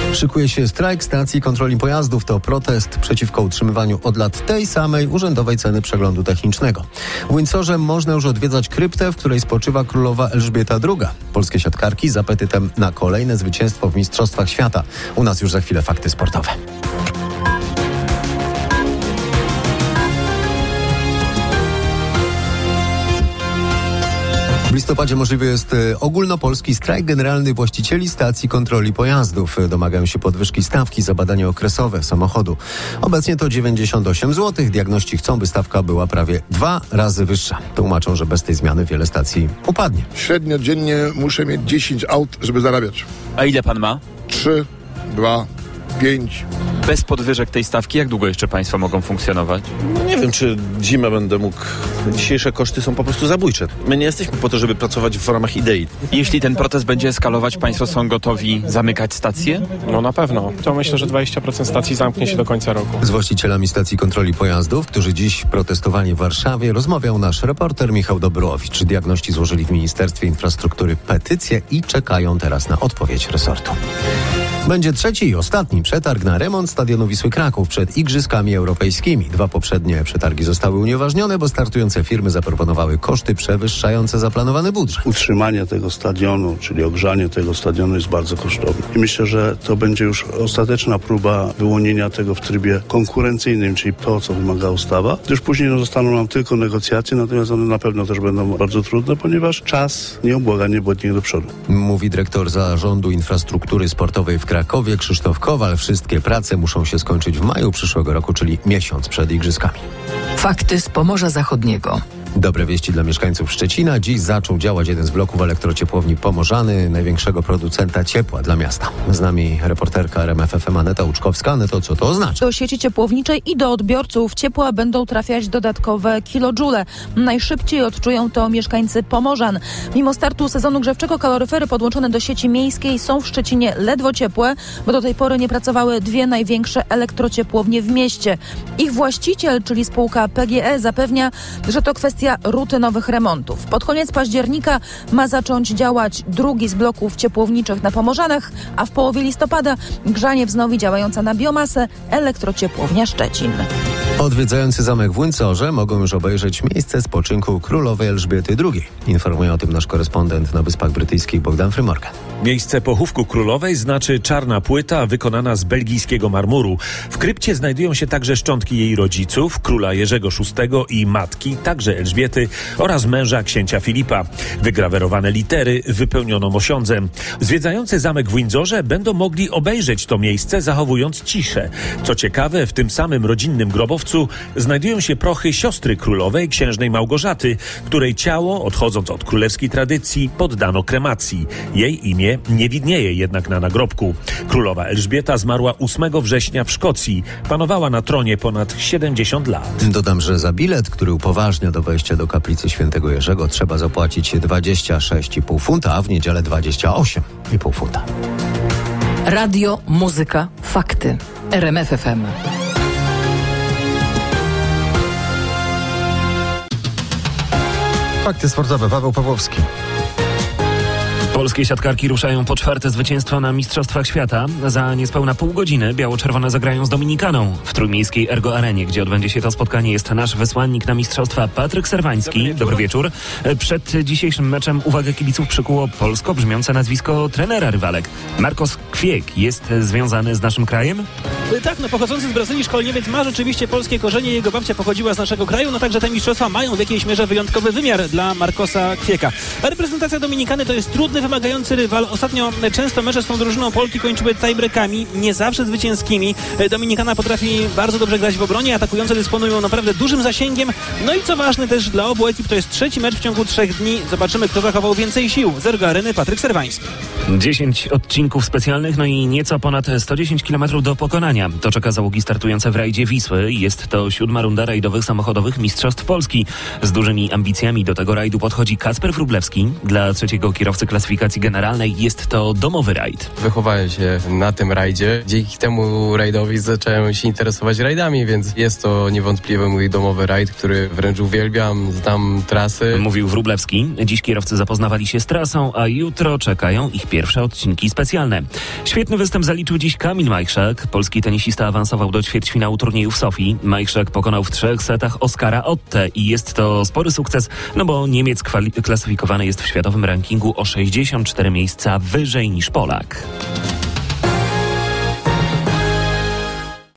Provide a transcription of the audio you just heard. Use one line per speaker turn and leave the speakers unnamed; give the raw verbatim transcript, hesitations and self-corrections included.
Szykuje się strajk stacji kontroli pojazdów. To protest przeciwko utrzymywaniu od lat tej samej urzędowej ceny przeglądu technicznego. W Windsorze można już odwiedzać kryptę, w której spoczywa królowa Elżbieta druga. Polskie siatkarki z apetytem na kolejne zwycięstwo w Mistrzostwach Świata. U nas już za chwilę fakty sportowe. W listopadzie możliwy jest ogólnopolski strajk generalny właścicieli stacji kontroli pojazdów. Domagają się podwyżki stawki za badanie okresowe samochodu. Obecnie to dziewięćdziesiąt osiem złotych. Diagności chcą, by stawka była prawie dwa razy wyższa. Tłumaczą, że bez tej zmiany wiele stacji upadnie.
Średnio dziennie muszę mieć dziesięć aut, żeby zarabiać.
A ile pan ma?
trzy, dwa, pięć.
Bez podwyżek tej stawki, jak długo jeszcze państwo mogą funkcjonować?
No nie wiem, czy zimę będę mógł. Dzisiejsze koszty są po prostu zabójcze. My nie jesteśmy po to, żeby pracować w ramach idei.
Jeśli ten protest będzie eskalować, państwo są gotowi zamykać stacje?
No na pewno. To myślę, że dwadzieścia procent stacji zamknie się do końca roku.
Z właścicielami stacji kontroli pojazdów, którzy dziś protestowali w Warszawie, rozmawiał nasz reporter Michał Dobrułowicz. Diagności złożyli w Ministerstwie Infrastruktury petycję i czekają teraz na odpowiedź resortu. Będzie trzeci i ostatni przetarg na remont stadionu Wisły Kraków przed Igrzyskami Europejskimi. Dwa poprzednie przetargi zostały unieważnione, bo startujące firmy zaproponowały koszty przewyższające zaplanowany budżet.
Utrzymanie tego stadionu, czyli ogrzanie tego stadionu jest bardzo kosztowne. I myślę, że to będzie już ostateczna próba wyłonienia tego w trybie konkurencyjnym, czyli to, co wymaga ustawa. Już później no, zostaną nam tylko negocjacje, natomiast one na pewno też będą bardzo trudne, ponieważ czas nieubłaganie błędnie do przodu.
Mówi dyrektor Zarządu Infrastruktury Sportowej w Krakowie Krzysztof Kowal. Wszystkie prace muszą się skończyć w maju przyszłego roku, czyli miesiąc przed Igrzyskami.
Fakty z Pomorza Zachodniego.
Dobre wieści dla mieszkańców Szczecina. Dziś zaczął działać jeden z bloków elektrociepłowni Pomorzany, największego producenta ciepła dla miasta. Z nami reporterka R M F F M Aneta Łuczkowska. Aneto, co to oznacza?
Do sieci ciepłowniczej i do odbiorców ciepła będą trafiać dodatkowe kilojule. Najszybciej odczują to mieszkańcy Pomorzan. Mimo startu sezonu grzewczego kaloryfery podłączone do sieci miejskiej są w Szczecinie ledwo ciepłe, bo do tej pory nie pracowały dwie największe elektrociepłownie w mieście. Ich właściciel, czyli spółka P G E, zapewnia, że to kwestia rutynowych remontów. Pod koniec października ma zacząć działać drugi z bloków ciepłowniczych na Pomorzanach, a w połowie listopada grzanie wznowi działająca na biomasę elektrociepłownia Szczecin.
Odwiedzający zamek w Windsorze mogą już obejrzeć miejsce spoczynku królowej Elżbiety drugiej. Informuje o tym nasz korespondent na Wyspach Brytyjskich Bogdan Frymorgan.
Miejsce pochówku królowej znaczy czarna płyta wykonana z belgijskiego marmuru. W krypcie znajdują się także szczątki jej rodziców, króla Jerzego szóstego i matki, także Elżbiety oraz męża księcia Filipa. Wygrawerowane litery wypełniono mosiądzem. Zwiedzający zamek w Windsorze będą mogli obejrzeć to miejsce, zachowując ciszę. Co ciekawe, w tym samym rodzinnym grobowcu znajdują się prochy siostry królowej, księżnej Małgorzaty, której ciało, odchodząc od królewskiej tradycji, poddano kremacji. Jej imię nie widnieje jednak na nagrobku. Królowa Elżbieta zmarła ósmego września w Szkocji. Panowała na tronie ponad siedemdziesiąt lat.
Dodam, że za bilet, który upoważnia do wejścia do kaplicy świętego Jerzego, trzeba zapłacić dwadzieścia sześć i pół funta, a w niedzielę dwadzieścia osiem i pół funta.
Radio, muzyka, fakty. R M F F M.
Fakty sportowe. Paweł Pawłowski.
Polskie siatkarki ruszają po czwarte zwycięstwo na Mistrzostwach Świata. Za niespełna pół godziny biało-czerwone zagrają z Dominikaną. W trójmiejskiej Ergo Arenie, gdzie odbędzie się to spotkanie, jest nasz wysłannik na Mistrzostwa Patryk Serwański. Dobry wieczór. Dobry wieczór. Przed dzisiejszym meczem uwagę kibiców przykuło polsko brzmiące nazwisko trenera rywalek. Marcos Kwiek jest związany z naszym krajem?
Tak, no pochodzący z Brazylii szkoleniowiec ma rzeczywiście polskie korzenie. Jego babcia pochodziła z naszego kraju, no także te mistrzostwa mają w jakiejś mierze wyjątkowy wymiar dla Marcosa Kwieka. A reprezentacja Dominikany to jest trudny, wymagający rywal. Ostatnio często mecze z tą drużyną Polki kończyły tiebreakami, nie zawsze zwycięskimi. Dominikana potrafi bardzo dobrze grać w obronie, atakujące dysponują naprawdę dużym zasięgiem. No i co ważne też dla obu ekip, to jest trzeci mecz w ciągu trzech dni. Zobaczymy, kto zachował więcej sił. Z Ergo Areny Patryk Serwański.
dziesięć odcinków specjalnych, no i nieco ponad sto dziesięć kilometrów do pokonania. To czeka załogi startujące w rajdzie Wisły. Jest to siódma runda rajdowych samochodowych Mistrzostw Polski. Z dużymi ambicjami do tego rajdu podchodzi Kacper Wróblewski. Dla trzeciego kierowcy klasyfikacji generalnej jest to domowy rajd.
Wychowałem się na tym rajdzie. Dzięki temu rajdowi zacząłem się interesować rajdami, więc jest to niewątpliwie mój domowy rajd, który wręcz uwielbiam. Znam trasy.
Mówił Wróblewski. Dziś kierowcy zapoznawali się z trasą, a jutro czekają ich pierwsze pierwsze odcinki specjalne. Świetny występ zaliczył dziś Kamil Majchrzak. Polski tenisista awansował do ćwierćfinału turnieju w Sofii. Majchrzak pokonał w trzech setach Oskara Otte i jest to spory sukces, no bo Niemiec kwali- klasyfikowany jest w światowym rankingu o sześćdziesiąt cztery miejsca wyżej niż Polak.